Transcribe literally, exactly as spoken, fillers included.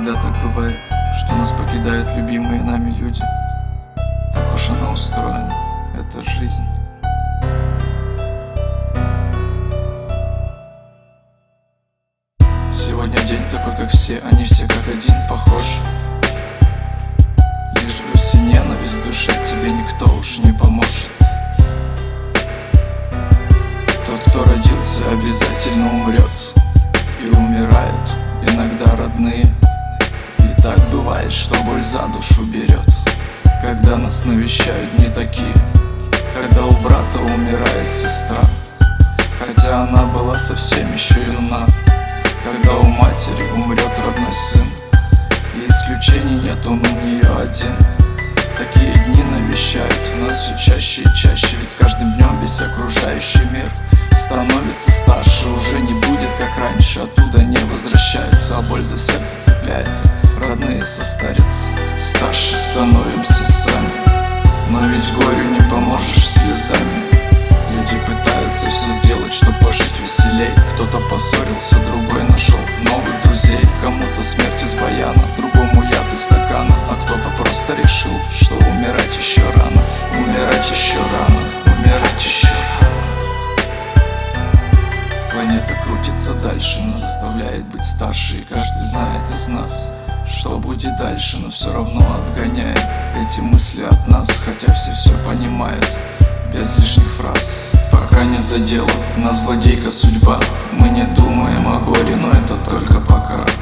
Иногда так бывает, что нас покидают любимые нами люди. Так уж она устроена, это жизнь. Сегодня день такой, как все, они все как один похож. Лишь грусть и ненависть в душе, тебе никто уж не поможет. Тот, кто родился, обязательно умрет. И умирают иногда родные. И так бывает, что боль за душу берет, когда нас навещают не такие. Когда у брата умирает сестра, хотя она была совсем еще юна. Когда у матери умрет родной сын, и исключений нет, он у нее один. Такие дни навещают нас все чаще и чаще, ведь с каждым днем весь окружающий мир становится старше. Уже не будет, как раньше, оттуда не возвращаются, а боль за сердце цепляется, родные состарятся. Старше становимся сами, но ведь горю не поможешь слезами. Люди пытаются все сделать, чтобы пожить веселей. Кто-то поссорился, другой нашел новых друзей. Кому-то смерть из баяна, другому яд из стакана, а кто-то просто решил, что умирать еще рано. Умирать еще рано, умирать еще рано. Планета крутится дальше, но заставляет быть старше. И каждый знает из нас, что будет дальше, но все равно отгоняет эти мысли от нас. Хотя все все понимают, без лишних фраз. Пока не задела нас злодейка судьба, мы не думаем о горе, но это только пока.